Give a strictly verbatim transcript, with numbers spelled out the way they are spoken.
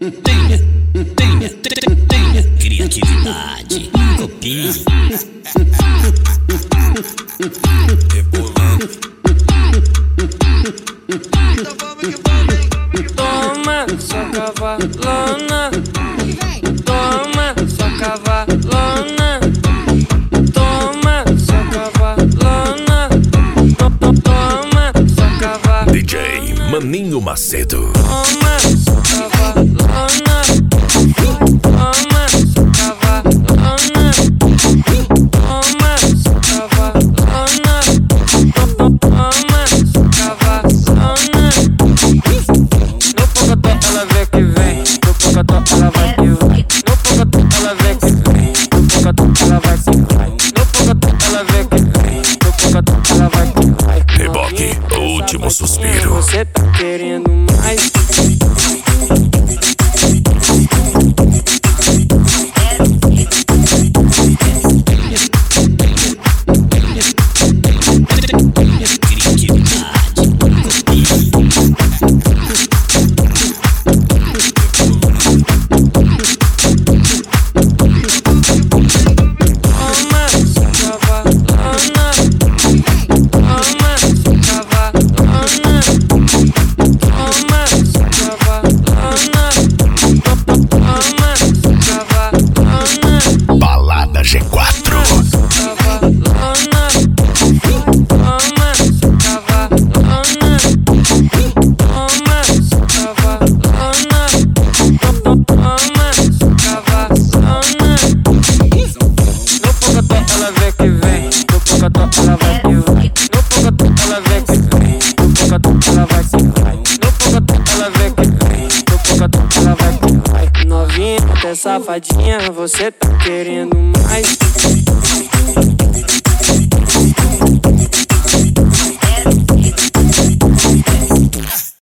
tenha, tenha, tenha criatividade, copie. Toma sua cavalona, toma sua cavalona, toma sua cavalona, toma sua cavalona. D J Maninho Macedo. Toma sua cavalona, toma sua cavalona, toma sua cavalona, toma sua cavalona. No pocotó ela vê que vem, no pocotó ela vai que vai. No pocotó ela vê que vem, no pocotó ela vai que vai. No pocotó ela vê que vem, no pocotó ela vai que vai. Reboque, o último suspiro. Você tá querendo mais? Balada G quatro. Ela vê que vem, no pocotó ela vai que vai. No pocotó ela vê que vem, no pocotó ela vai que vai. No pocotó ela vê que vem, no pocotó ela vai que vai. Novinha, até safadinha, você tá querendo mais?